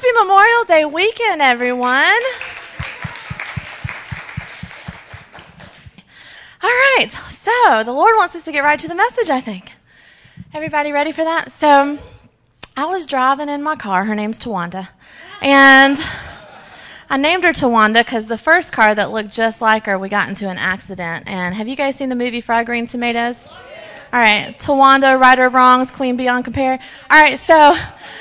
Happy Memorial Day weekend, everyone. All right, so the Lord wants us to get right to the message, I think. Everybody ready for that? So I was driving in my car. Her name's Tawanda. And I named her Tawanda because the first car that looked just like her, we got into an accident. And have you guys seen the movie Fried Green Tomatoes? All right, Tawanda, Righter of Wrongs, Queen Beyond Compare. All right, so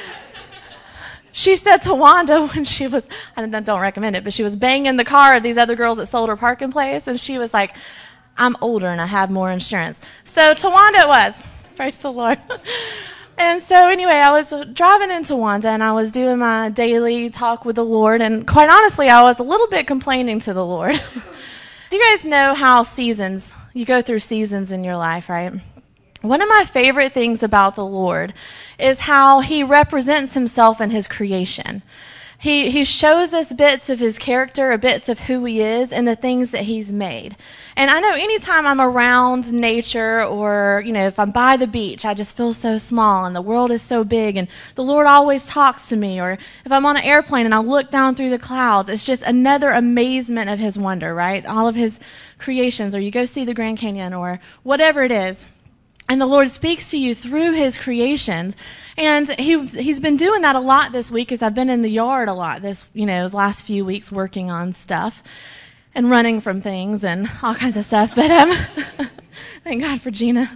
she said Tawanda when she was, I don't recommend it, but she was banging the car of these other girls that sold her parking place, and she was like, I'm older and I have more insurance. So Tawanda it was. Praise the Lord. And so anyway, I was driving in Tawanda, and I was doing my daily talk with the Lord, and quite honestly, I was a little bit complaining to the Lord. Do you guys know how you go through seasons in your life, right? One of my favorite things about the Lord is how he represents himself in his creation. He shows us bits of his character, bits of who he is, and the things that he's made. And I know anytime I'm around nature or, if I'm by the beach, I just feel so small and the world is so big and the Lord always talks to me. Or if I'm on an airplane and I look down through the clouds, it's just another amazement of his wonder, right? All of his creations, or you go see the Grand Canyon or whatever it is. And the Lord speaks to you through his creations. And he's been doing that a lot this week as I've been in the yard a lot the last few weeks working on stuff and running from things and all kinds of stuff. But thank God for Gina.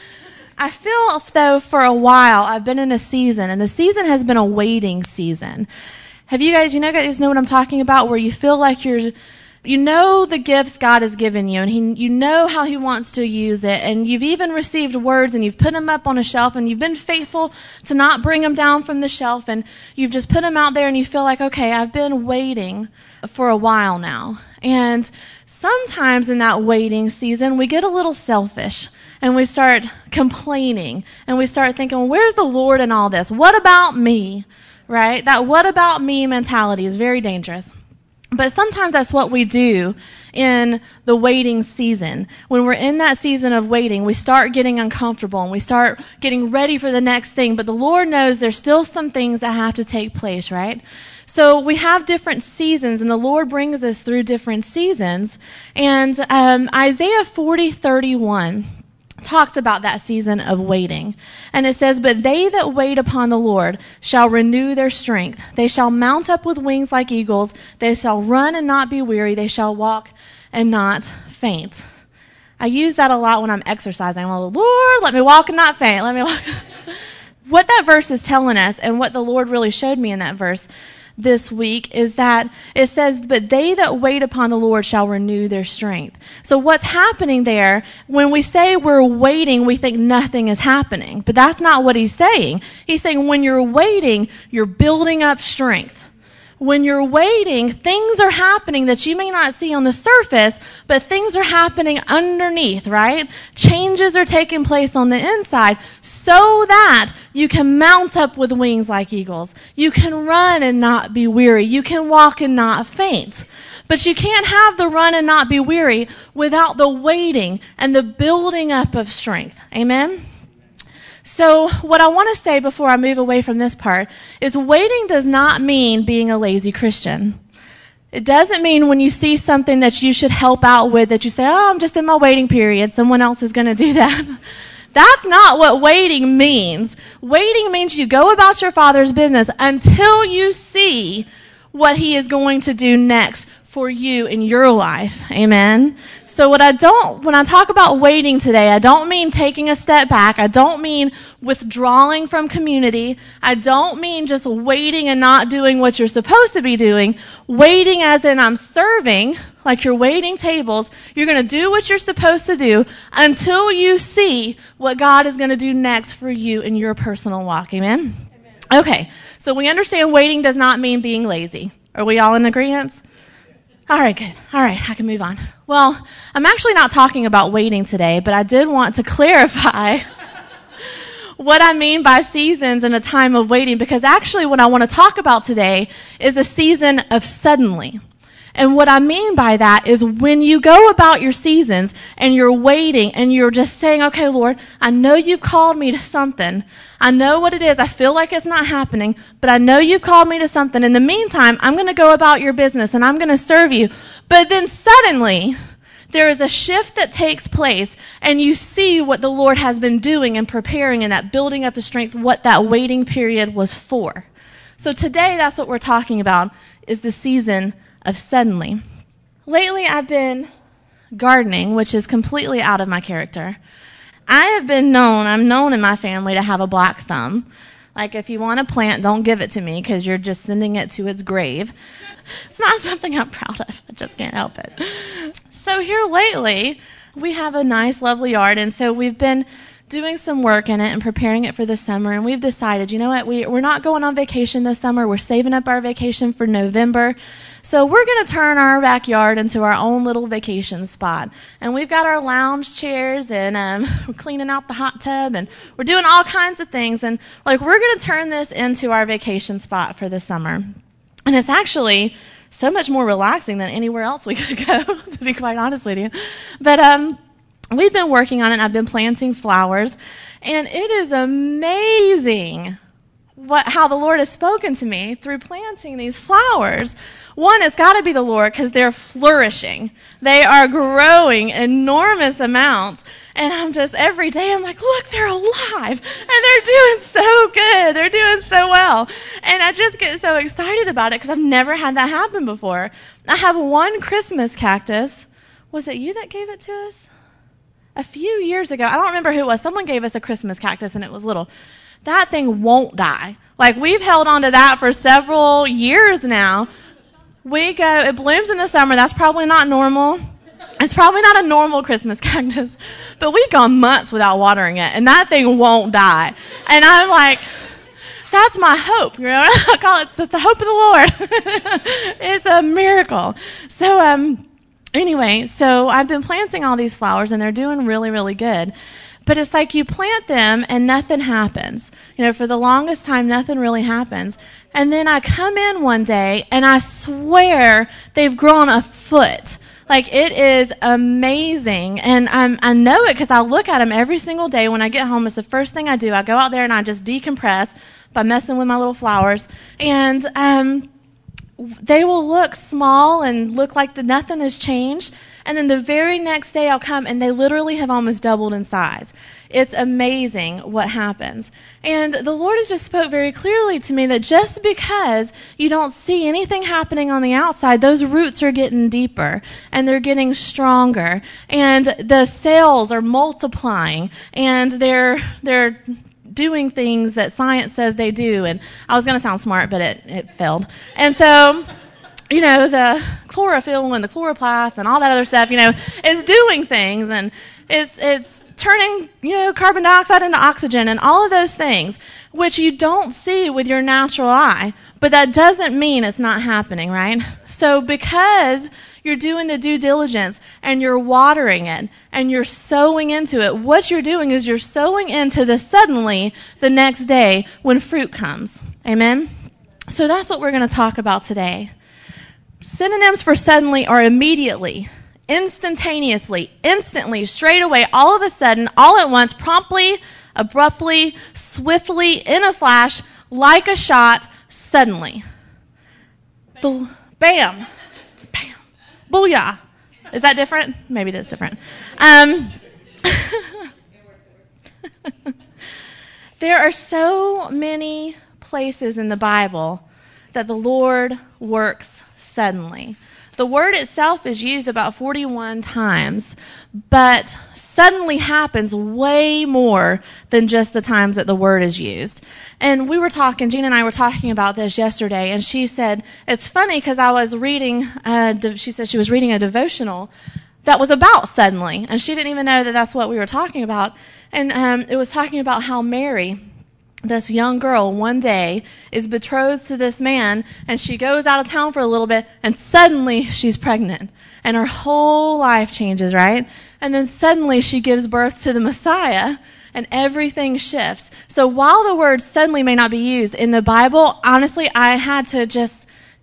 I feel, though, for a while I've been in a season, and the season has been a waiting season. Have you guys know what I'm talking about, where you feel like you know the gifts God has given you, and you know how he wants to use it, and you've even received words, and you've put them up on a shelf, and you've been faithful to not bring them down from the shelf, and you've just put them out there, and you feel like, okay, I've been waiting for a while now. And sometimes in that waiting season, we get a little selfish, and we start complaining, and we start thinking, well, where's the Lord in all this? What about me? Right? That what about me mentality is very dangerous. But sometimes that's what we do in the waiting season. When we're in that season of waiting, we start getting uncomfortable and we start getting ready for the next thing. But the Lord knows there's still some things that have to take place, right? So we have different seasons, and the Lord brings us through different seasons. And Isaiah 40:31 talks about that season of waiting. And it says, but they that wait upon the Lord shall renew their strength. They shall mount up with wings like eagles. They shall run and not be weary. They shall walk and not faint. I use that a lot when I'm exercising. I'm like, Lord, let me walk and not faint. Let me walk. What that verse is telling us, and what the Lord really showed me in that verse this week, is that it says, but they that wait upon the Lord shall renew their strength. So what's happening there, when we say we're waiting, we think nothing is happening. But that's not what he's saying. He's saying when you're waiting, you're building up strength. When you're waiting, things are happening that you may not see on the surface, but things are happening underneath, right? Changes are taking place on the inside so that you can mount up with wings like eagles. You can run and not be weary. You can walk and not faint. But you can't have the run and not be weary without the waiting and the building up of strength. Amen? So what I want to say before I move away from this part is waiting does not mean being a lazy Christian. It doesn't mean when you see something that you should help out with that you say, oh, I'm just in my waiting period. Someone else is going to do that. That's not what waiting means. Waiting means you go about your Father's business until you see what he is going to do next for you in your life. Amen. So when I talk about waiting today, I don't mean taking a step back. I don't mean withdrawing from community. I don't mean just waiting and not doing what you're supposed to be doing. Waiting as in I'm serving, like you're waiting tables. You're going to do what you're supposed to do until you see what God is going to do next for you in your personal walk. Amen? Amen. Okay. So we understand waiting does not mean being lazy. Are we all in agreement? All right, good. All right, I can move on. Well, I'm actually not talking about waiting today, but I did want to clarify what I mean by seasons and a time of waiting, because actually what I want to talk about today is a season of suddenly. And what I mean by that is when you go about your seasons and you're waiting and you're just saying, okay, Lord, I know you've called me to something. I know what it is. I feel like it's not happening, but I know you've called me to something. In the meantime, I'm going to go about your business and I'm going to serve you. But then suddenly, there is a shift that takes place, and you see what the Lord has been doing and preparing and that building up of strength, what that waiting period was for. So today, that's what we're talking about, is the season of suddenly. Lately, I've been gardening, which is completely out of my character. I'm known in my family to have a black thumb. Like, if you want a plant, don't give it to me because you're just sending it to its grave. It's not something I'm proud of. I just can't help it. So here lately, we have a nice, lovely yard, and so we've been doing some work in it and preparing it for the summer, and we've decided, you know what, we're not going on vacation this summer. We're saving up our vacation for November. So we're going to turn our backyard into our own little vacation spot. And we've got our lounge chairs, and we're cleaning out the hot tub, and we're doing all kinds of things. And we're going to turn this into our vacation spot for the summer. And it's actually so much more relaxing than anywhere else we could go, to be quite honest with you. But we've been working on it, and I've been planting flowers. And it is amazing how the Lord has spoken to me through planting these flowers. One, it's got to be the Lord because they're flourishing. They are growing enormous amounts. And I'm just, every day, I'm like, look, they're alive. And they're doing so good. They're doing so well. And I just get so excited about it because I've never had that happen before. I have one Christmas cactus. Was it you that gave it to us? A few years ago. I don't remember who it was. Someone gave us a Christmas cactus and it was little. That thing won't die. Like, we've held on to that for several years now. It blooms in the summer. That's probably not normal. It's probably not a normal Christmas cactus. But we've gone months without watering it, and that thing won't die. And I'm like, that's my hope. You know, I call it the hope of the Lord. It's a miracle. So, anyway, so I've been planting all these flowers, and they're doing really, really good. But it's like you plant them and nothing happens. You know, for the longest time, nothing really happens. And then I come in one day, and I swear they've grown a foot. Like, it is amazing. And I know it because I look at them every single day when I get home. It's the first thing I do. I go out there and I just decompress by messing with my little flowers. And they will look small and look like nothing has changed. And then the very next day I'll come and they literally have almost doubled in size. It's amazing what happens. And the Lord has just spoke very clearly to me that just because you don't see anything happening on the outside, those roots are getting deeper and they're getting stronger. And the cells are multiplying and they're doing things that science says they do. And I was going to sound smart, but it failed. And so, you know, the chlorophyll and the chloroplast and all that other stuff, you know, is doing things, and it's turning, you know, carbon dioxide into oxygen and all of those things, which you don't see with your natural eye, but that doesn't mean it's not happening, right? So because you're doing the due diligence and you're watering it and you're sowing into it, what you're doing is you're sowing into the suddenly the next day when fruit comes. Amen? So that's what we're going to talk about today. Synonyms for suddenly are immediately, instantaneously, instantly, straight away, all of a sudden, all at once, promptly, abruptly, swiftly, in a flash, like a shot, suddenly. Bam. Bam. Booyah. Is that different? Maybe that's different. There are so many places in the Bible that the Lord works suddenly. The word itself is used about 41 times, but suddenly happens way more than just the times that the word is used. And Gina and I were talking about this yesterday, and she said, it's funny because I was reading, she said she was reading a devotional that was about suddenly, and she didn't even know that that's what we were talking about. And it was talking about how Mary, this young girl, one day is betrothed to this man, and she goes out of town for a little bit, and suddenly she's pregnant. And her whole life changes, right? And then suddenly she gives birth to the Messiah, and everything shifts. So while the word suddenly may not be used in the Bible, honestly, I had to just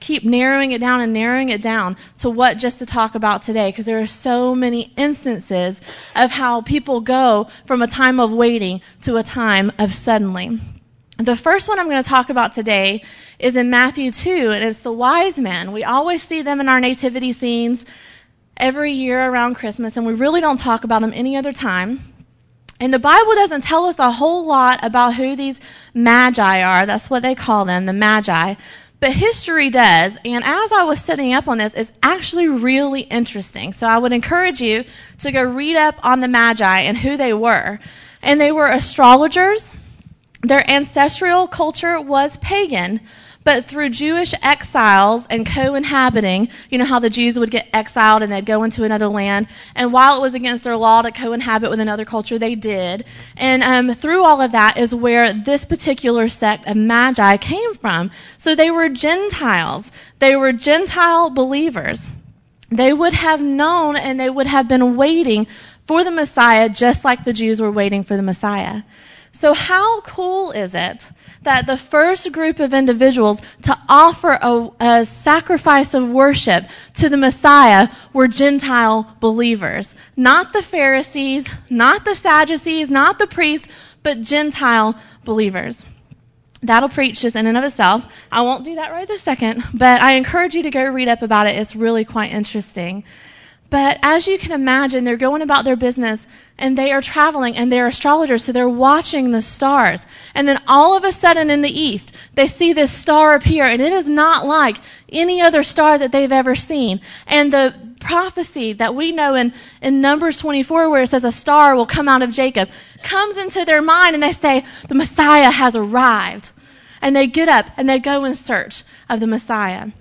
keep narrowing it down to what just to talk about today, because there are so many instances of how people go from a time of waiting to a time of suddenly. The first one I'm going to talk about today is in Matthew 2, and it's the wise men. We always see them in our nativity scenes every year around Christmas, and we really don't talk about them any other time. And the Bible doesn't tell us a whole lot about who these magi are. That's what they call them, the magi. But history does, and as I was studying up on this, it's actually really interesting. So I would encourage you to go read up on the Magi and who they were. And they were astrologers. Their ancestral culture was pagan, but through Jewish exiles and co-inhabiting, you know how the Jews would get exiled and they'd go into another land, and while it was against their law to co-inhabit with another culture, they did. And through all of that is where this particular sect of Magi came from. So they were Gentiles. They were Gentile believers. They would have known and they would have been waiting for the Messiah just like the Jews were waiting for the Messiah. So how cool is it that the first group of individuals to offer a sacrifice of worship to the Messiah were Gentile believers? Not the Pharisees, not the Sadducees, not the priests, but Gentile believers. That'll preach just in and of itself. I won't do that right this second, but I encourage you to go read up about it. It's really quite interesting. But as you can imagine, they're going about their business and they are traveling and they're astrologers, so they're watching the stars. And then all of a sudden in the east, they see this star appear, and it is not like any other star that they've ever seen. And the prophecy that we know in Numbers 24, where it says a star will come out of Jacob, comes into their mind, and they say, the Messiah has arrived. And they get up and they go in search of the Messiah.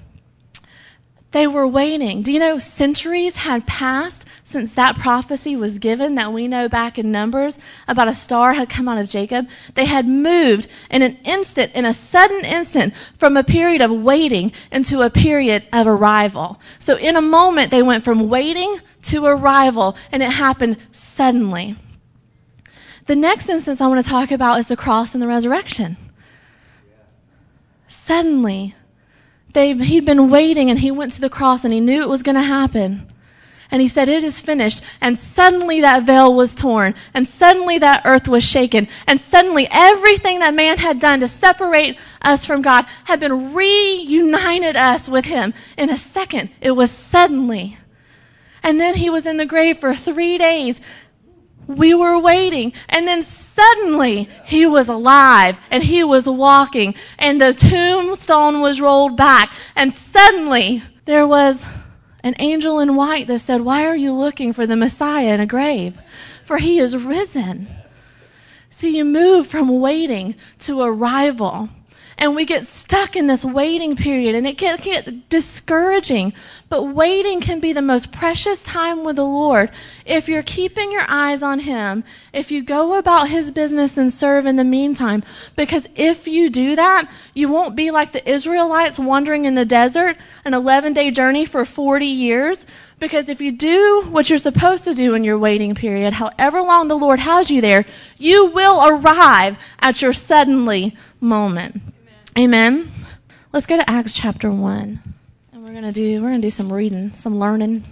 They were waiting. Do you know centuries had passed since that prophecy was given that we know back in Numbers about a star had come out of Jacob? They had moved in a sudden instant, from a period of waiting into a period of arrival. So in a moment, they went from waiting to arrival, and it happened suddenly. The next instance I want to talk about is the cross and the resurrection. Suddenly. He'd been waiting, and he went to the cross, and he knew it was going to happen. And he said, it is finished. And suddenly that veil was torn. And suddenly that earth was shaken. And suddenly everything that man had done to separate us from God had been reunited us with him. In a second, it was suddenly. And then he was in the grave for 3 days. We were waiting, and then suddenly he was alive, and he was walking, and the tombstone was rolled back, and suddenly there was an angel in white that said, why are you looking for the Messiah in a grave? For he is risen. See, you move from waiting to arrival. And we get stuck in this waiting period, and it can get discouraging. But waiting can be the most precious time with the Lord if you're keeping your eyes on him, if you go about his business and serve in the meantime. Because if you do that, you won't be like the Israelites wandering in the desert, an 11-day journey for 40 years. Because if you do what you're supposed to do in your waiting period, however long the Lord has you there, you will arrive at your suddenly moment. Amen. Let's go to Acts chapter 1. And we're gonna do some reading, some learning.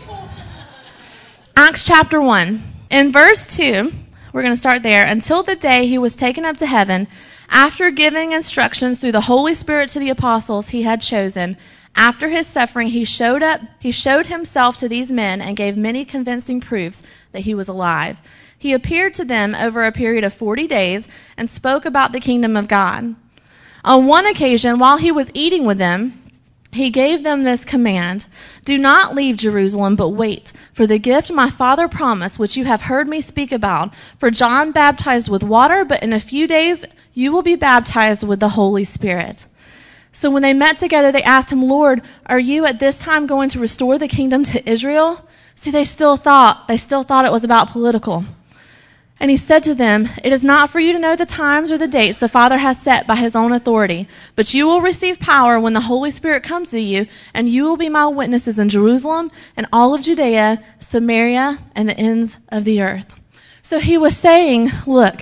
Acts chapter 1. In verse 2, we're gonna start there. Until the day he was taken up to heaven, after giving instructions through the Holy Spirit to the apostles he had chosen, after his suffering he showed himself to these men and gave many convincing proofs that he was alive. He appeared to them over a period of 40 days and spoke about the kingdom of God. On one occasion, while he was eating with them, he gave them this command: do not leave Jerusalem, but wait for the gift my Father promised, which you have heard me speak about. For John baptized with water, but in a few days you will be baptized with the Holy Spirit. So when they met together, they asked him, Lord, are you at this time going to restore the kingdom to Israel? See, they still thought it was about political. And he said to them, it is not for you to know the times or the dates the Father has set by his own authority, but you will receive power when the Holy Spirit comes to you, and you will be my witnesses in Jerusalem and all of Judea, Samaria, and the ends of the earth. So he was saying, look,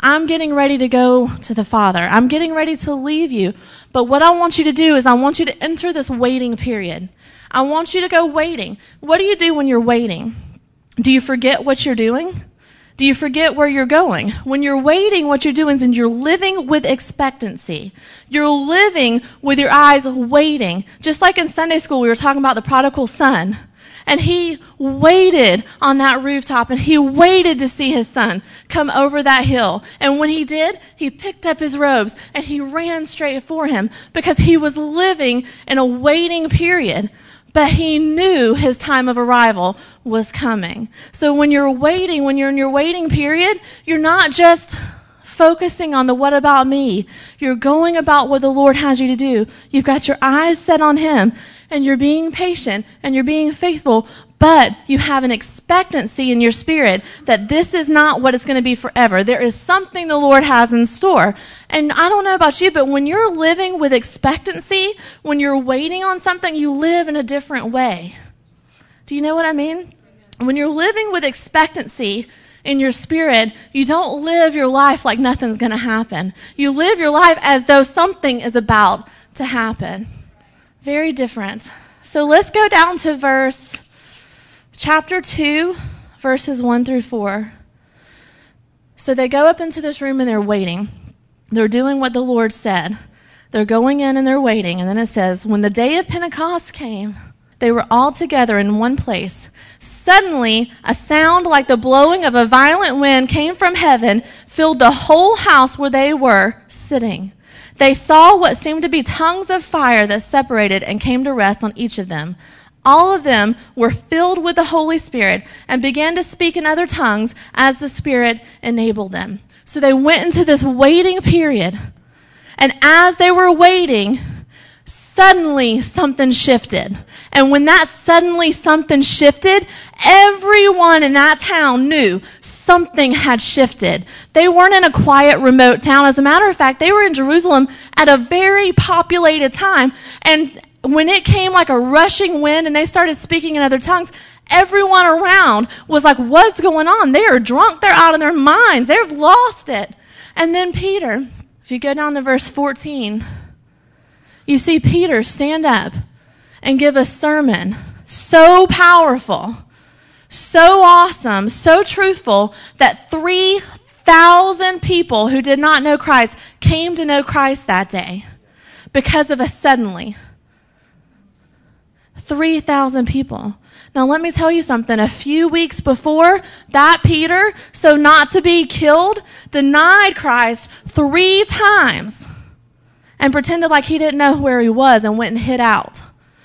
I'm getting ready to go to the Father. I'm getting ready to leave you. But what I want you to do is I want you to enter this waiting period. I want you to go waiting. What do you do when you're waiting? Do you forget what you're doing? Do you forget where you're going? When you're waiting, what you're doing is you're living with expectancy. You're living with your eyes waiting. Just like in Sunday school, we were talking about the prodigal son. And he waited on that rooftop, and he waited to see his son come over that hill. And when he did, he picked up his robes, and he ran straight for him because he was living in a waiting period. But he knew his time of arrival was coming. So when you're waiting, when you're in your waiting period, you're not just focusing on the what about me. You're going about what the Lord has you to do. You've got your eyes set on him, and you're being patient, and you're being faithful, but you have an expectancy in your spirit that this is not what it's going to be forever. There is something the Lord has in store. And I don't know about you, but when you're living with expectancy, when you're waiting on something, you live in a different way. Do you know what I mean? When you're living with expectancy in your spirit, you don't live your life like nothing's going to happen. You live your life as though something is about to happen. Very different. So let's go down to chapter 2, verses 1 through 4. So they go up into this room and they're waiting. They're doing what the Lord said. They're going in and they're waiting. And then it says, when the day of Pentecost came, they were all together in one place. Suddenly, a sound like the blowing of a violent wind came from heaven, filled the whole house where they were sitting. They saw what seemed to be tongues of fire that separated and came to rest on each of them. All of them were filled with the Holy Spirit and began to speak in other tongues as the Spirit enabled them. So they went into this waiting period. And as they were waiting, suddenly something shifted. And when that suddenly something shifted, everyone in that town knew something had shifted. They weren't in a quiet, remote town. As a matter of fact, they were in Jerusalem at a very populated time. And when it came like a rushing wind and they started speaking in other tongues, everyone around was like, what's going on? They are drunk. They're out of their minds. They've lost it. And then Peter, if you go down to verse 14, you see Peter stand up and give a sermon so powerful, so awesome, so truthful that 3,000 people who did not know Christ came to know Christ that day because of a suddenly. 3,000 people. Now let me tell you something. A few weeks before, that Peter, so not to be killed, denied Christ 3 times and pretended like he didn't know where he was and went and hid out.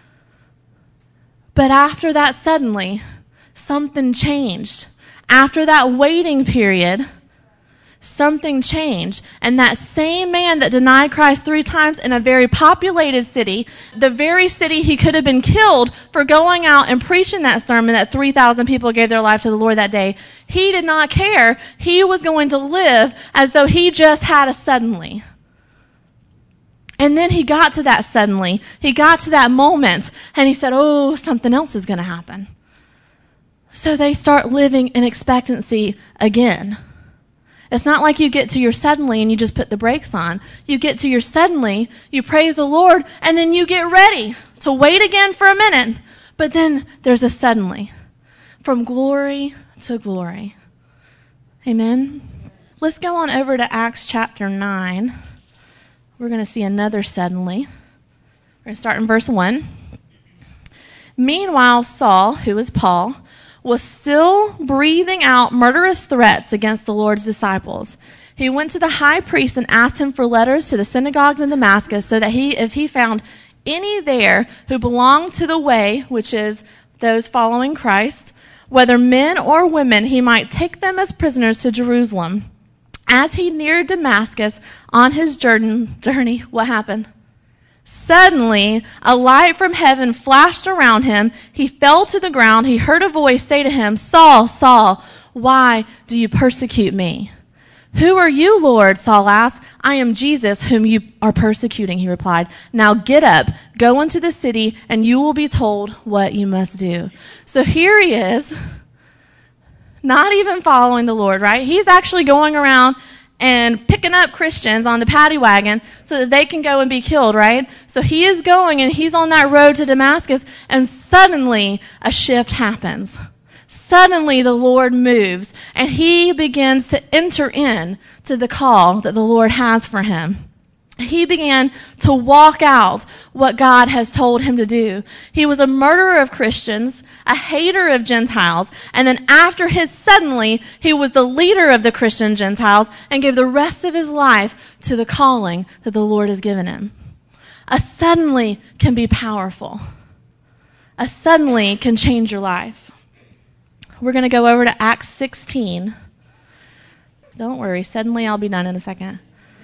But after that, suddenly, something changed. After that waiting period, something changed. And that same man that denied Christ 3 times in a very populated city, the very city he could have been killed for going out and preaching that sermon that 3,000 people gave their life to the Lord that day, he did not care. He was going to live as though he just had a suddenly. And then he got to that suddenly. He got to that moment, and he said, oh, something else is going to happen. So they start living in expectancy again. It's not like you get to your suddenly and you just put the brakes on. You get to your suddenly, you praise the Lord, and then you get ready to wait again for a minute. But then there's a suddenly, from glory to glory. Amen? Let's go on over to Acts chapter 9. We're going to see another suddenly. We're going to start in verse 1. Meanwhile, Saul, who is Paul, was still breathing out murderous threats against the Lord's disciples. He went to the high priest and asked him for letters to the synagogues in Damascus so that if he found any there who belonged to the way, which is those following Christ, whether men or women, he might take them as prisoners to Jerusalem. As he neared Damascus on his journey, what happened? Suddenly, a light from heaven flashed around him. He fell to the ground. He heard a voice say to him, Saul, Saul, why do you persecute me? Who are you, Lord? Saul asked. I am Jesus, whom you are persecuting, he replied. Now get up, go into the city, and you will be told what you must do. So here he is, not even following the Lord, right? He's actually going around and picking up Christians on the paddy wagon so that they can go and be killed, right? So he is going and he's on that road to Damascus, and suddenly a shift happens. Suddenly the Lord moves and he begins to enter in to the call that the Lord has for him. He began to walk out what God has told him to do. He was a murderer of Christians, a hater of Gentiles, and then after his suddenly, he was the leader of the Christian Gentiles and gave the rest of his life to the calling that the Lord has given him. A suddenly can be powerful. A suddenly can change your life. We're going to go over to Acts 16. Don't worry, suddenly I'll be done in a second.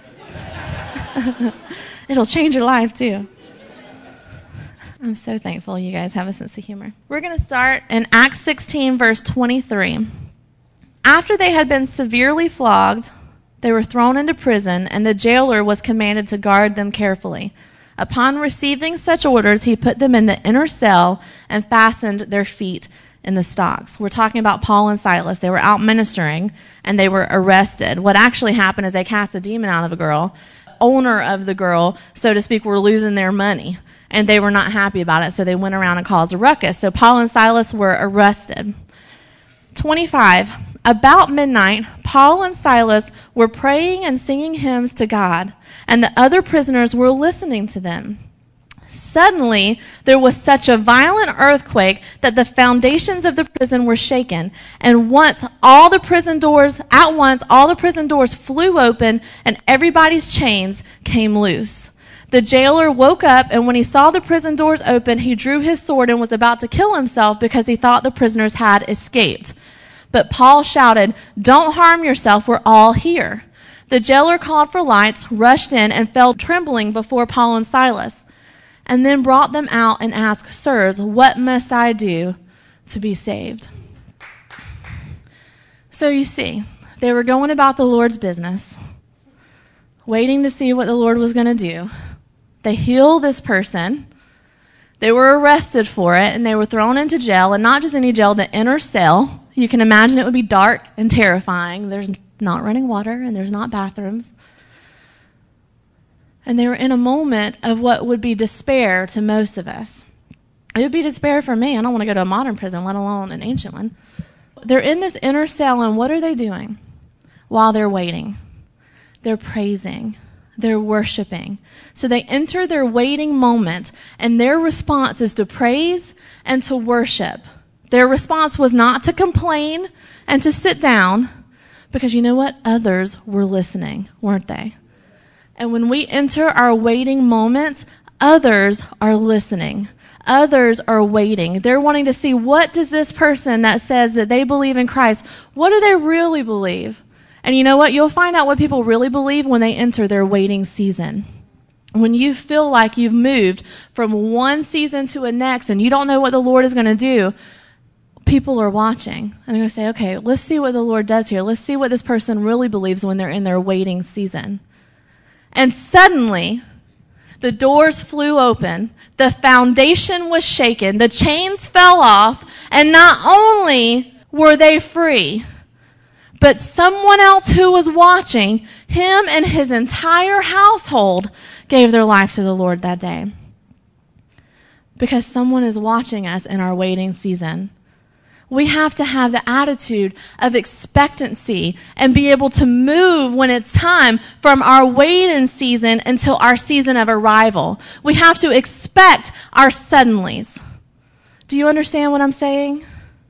It'll change your life too. I'm so thankful you guys have a sense of humor. We're going to start in Acts 16, verse 23. After they had been severely flogged, they were thrown into prison, and the jailer was commanded to guard them carefully. Upon receiving such orders, he put them in the inner cell and fastened their feet in the stocks. We're talking about Paul and Silas. They were out ministering, and they were arrested. What actually happened is they cast a demon out of a girl. Owner of the girl, so to speak, were losing their money, and they were not happy about it, so they went around and caused a ruckus. So Paul and Silas were arrested. 25. About midnight, Paul and Silas were praying and singing hymns to God, and the other prisoners were listening to them. Suddenly, there was such a violent earthquake that the foundations of the prison were shaken, and at once all the prison doors flew open, and everybody's chains came loose. The jailer woke up, and when he saw the prison doors open, he drew his sword and was about to kill himself because he thought the prisoners had escaped. But Paul shouted, "Don't harm yourself, we're all here." The jailer called for lights, rushed in, and fell trembling before Paul and Silas, and then brought them out and asked, "Sirs, what must I do to be saved?" So you see, they were going about the Lord's business, waiting to see what the Lord was going to do. They heal this person. They were arrested for it, and they were thrown into jail, and not just any jail, the inner cell. You can imagine it would be dark and terrifying. There's not running water, and there's not bathrooms. And they were in a moment of what would be despair to most of us. It would be despair for me. I don't want to go to a modern prison, let alone an ancient one. They're in this inner cell, and what are they doing while they're waiting? They're praising. They're worshiping. So they enter their waiting moment, and their response is to praise and to worship. Their response was not to complain and to sit down, because you know what? Others were listening, weren't they? And when we enter our waiting moments, others are listening. Others are waiting. They're wanting to see, what does this person that says that they believe in Christ, what do they really believe? And you know what? You'll find out what people really believe when they enter their waiting season. When you feel like you've moved from one season to a next and you don't know what the Lord is going to do, people are watching. And they're going to say, okay, let's see what the Lord does here. Let's see what this person really believes when they're in their waiting season. And suddenly, the doors flew open, the foundation was shaken, the chains fell off, and not only were they free, but someone else who was watching, him and his entire household, gave their life to the Lord that day. Because someone is watching us in our waiting season. We have to have the attitude of expectancy and be able to move when it's time from our waiting season until our season of arrival. We have to expect our suddenlies. Do you understand what I'm saying?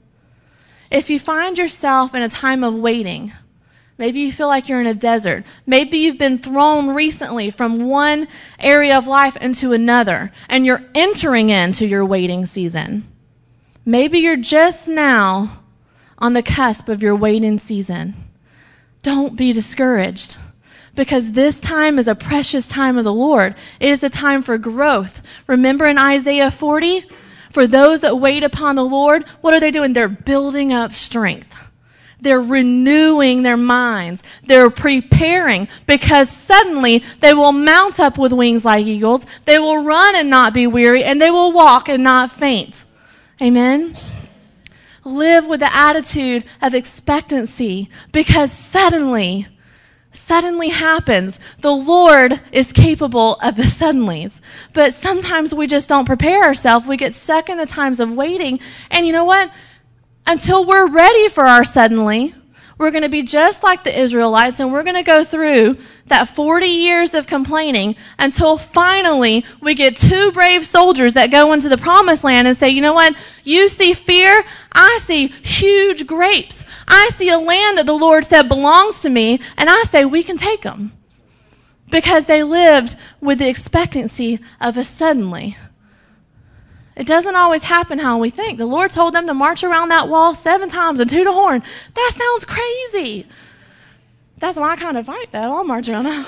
If you find yourself in a time of waiting, maybe you feel like you're in a desert. Maybe you've been thrown recently from one area of life into another, and you're entering into your waiting season. Maybe you're just now on the cusp of your waiting season. Don't be discouraged, because this time is a precious time of the Lord. It is a time for growth. Remember in Isaiah 40? For those that wait upon the Lord, what are they doing? They're building up strength. They're renewing their minds. They're preparing, because suddenly they will mount up with wings like eagles. They will run and not be weary, and they will walk and not faint. Amen? Live with the attitude of expectancy, because suddenly Suddenly happens. The Lord is capable of the suddenlies. But sometimes we just don't prepare ourselves. We get stuck in the times of waiting. And you know what? Until we're ready for our suddenly, we're going to be just like the Israelites, and we're going to go through that 40 years of complaining until finally we get 2 brave soldiers that go into the promised land and say, you know what? You see fear, I see huge grapes. I see a land that the Lord said belongs to me, and I say we can take them. Because they lived with the expectancy of a suddenly. It doesn't always happen how we think. The Lord told them to march around that wall 7 times and toot a horn. That sounds crazy. That's my kind of fight, though. I'll march around that.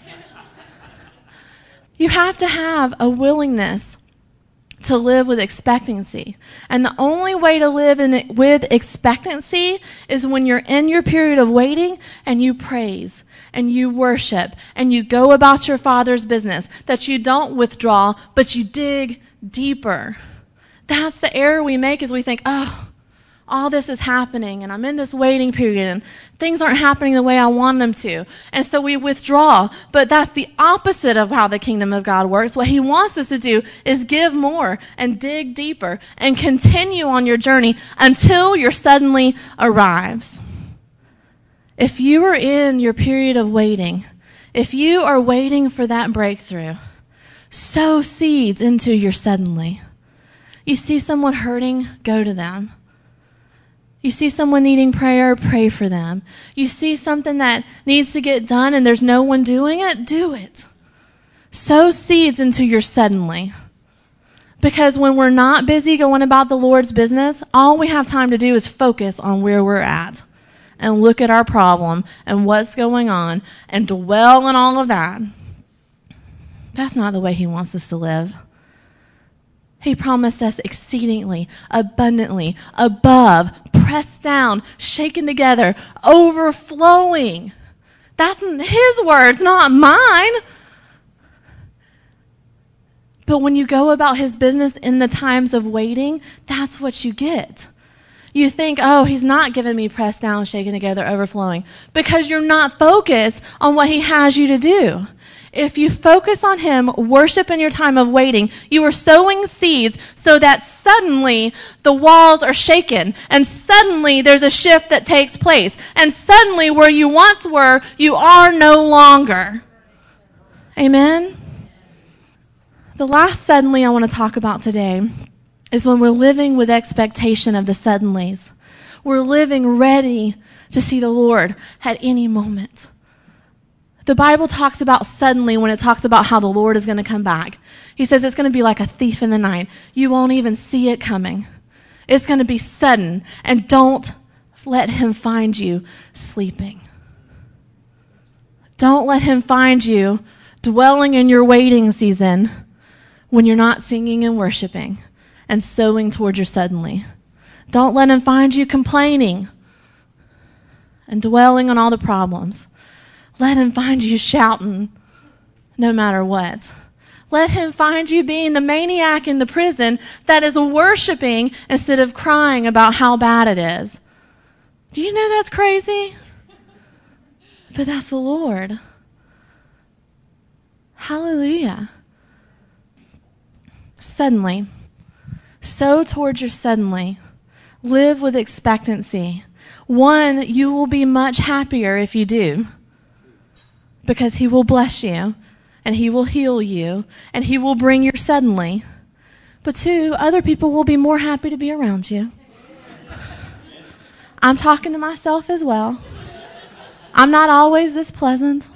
You have to have a willingness to live with expectancy. And the only way to live with expectancy is when you're in your period of waiting and you praise and you worship and you go about your Father's business, that you don't withdraw, but you dig deeper. That's the error we make, is we think, oh, all this is happening and I'm in this waiting period and things aren't happening the way I want them to. And so we withdraw. But that's the opposite of how the kingdom of God works. What he wants us to do is give more and dig deeper and continue on your journey until your suddenly arrives. If you are in your period of waiting, if you are waiting for that breakthrough, sow seeds into your suddenly. You see someone hurting, go to them. You see someone needing prayer, pray for them. You see something that needs to get done and there's no one doing it, do it. Sow seeds into your suddenly. Because when we're not busy going about the Lord's business, all we have time to do is focus on where we're at and look at our problem and what's going on and dwell on all of that. That's not the way he wants us to live. He promised us exceedingly, abundantly, above, pressed down, shaken together, overflowing. That's his words, not mine. But when you go about his business in the times of waiting, that's what you get. You think, oh, he's not giving me pressed down, shaken together, overflowing, because you're not focused on what he has you to do. If you focus on him, worship in your time of waiting, you are sowing seeds so that suddenly the walls are shaken and suddenly there's a shift that takes place. And suddenly where you once were, you are no longer. Amen? The last suddenly I want to talk about today is when we're living with expectation of the suddenlies. We're living ready to see the Lord at any moment. The Bible talks about suddenly when it talks about how the Lord is going to come back. He says it's going to be like a thief in the night. You won't even see it coming. It's going to be sudden. And don't let him find you sleeping. Don't let him find you dwelling in your waiting season when you're not singing and worshiping and sowing toward your suddenly. Don't let him find you complaining and dwelling on all the problems. Let him find you shouting no matter what. Let him find you being the maniac in the prison that is worshiping instead of crying about how bad it is. Do you know that's crazy? But that's the Lord. Hallelujah. Suddenly. Sow towards your suddenly. Live with expectancy. One, you will be much happier if you do. Because he will bless you, and he will heal you, and he will bring your suddenly. But 2, other people will be more happy to be around you. I'm talking to myself as well. I'm not always this pleasant.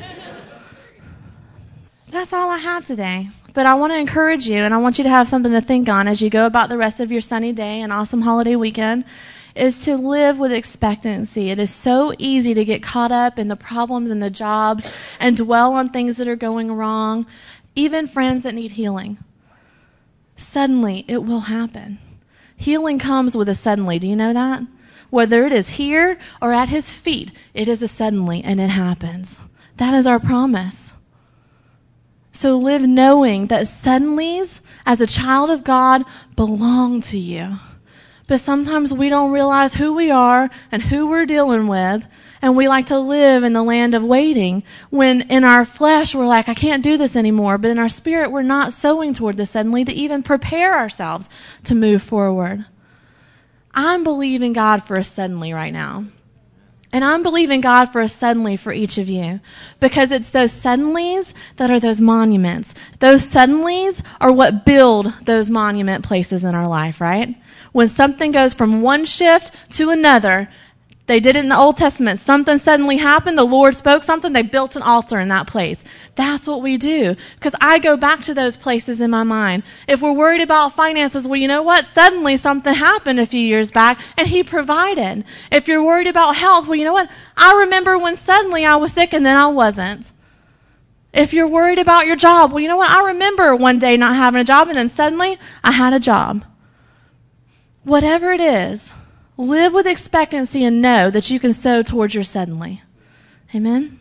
That's all I have today. But I want to encourage you, and I want you to have something to think on as you go about the rest of your sunny day and awesome holiday weekend, is to live with expectancy. It is so easy to get caught up in the problems and the jobs and dwell on things that are going wrong, even friends that need healing. Suddenly, it will happen. Healing comes with a suddenly. Do you know that? Whether it is here or at his feet, it is a suddenly, and it happens. That is our promise. So live knowing that suddenlies, as a child of God, belong to you. But sometimes we don't realize who we are and who we're dealing with, and we like to live in the land of waiting, when in our flesh we're like, I can't do this anymore, but in our spirit we're not sowing toward this suddenly to even prepare ourselves to move forward. I'm believing God for a suddenly right now. And I'm believing God for a suddenly for each of you, because it's those suddenlies that are those monuments. Those suddenlies are what build those monument places in our life, right? When something goes from one shift to another, they did it in the Old Testament. Something suddenly happened. The Lord spoke something. They built an altar in that place. That's what we do. Because I go back to those places in my mind. If we're worried about finances, well, you know what? Suddenly something happened a few years back and He provided. If you're worried about health, well, you know what? I remember when suddenly I was sick and then I wasn't. If you're worried about your job, well, you know what? I remember one day not having a job and then suddenly I had a job. Whatever it is, live with expectancy and know that you can sow towards your suddenly. Amen?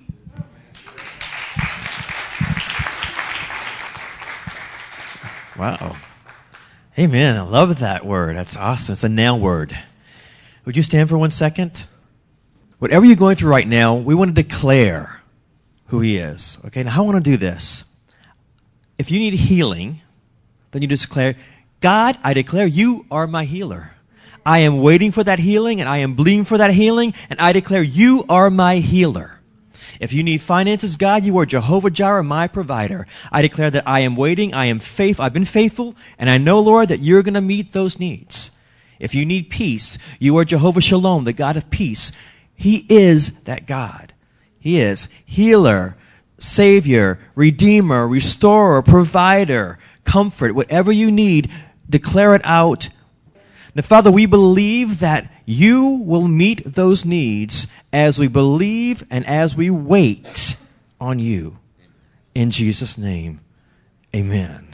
Wow. Amen. I love that word. That's awesome. It's a now word. Would you stand for 1 second? Whatever you're going through right now, we want to declare who He is. Okay, now I want to do this. If you need healing, then you just declare, God, I declare you are my healer. I am waiting for that healing, and I am believing for that healing, and I declare you are my healer. If you need finances, God, you are Jehovah Jireh, my provider. I declare that I am waiting, I am faithful, I've been faithful, and I know, Lord, that you're going to meet those needs. If you need peace, you are Jehovah Shalom, the God of peace. He is that God. He is healer, Savior, Redeemer, Restorer, Provider, Comfort. Whatever you need, declare it out. Now, Father, we believe that you will meet those needs as we believe and as we wait on you. In Jesus' name, amen.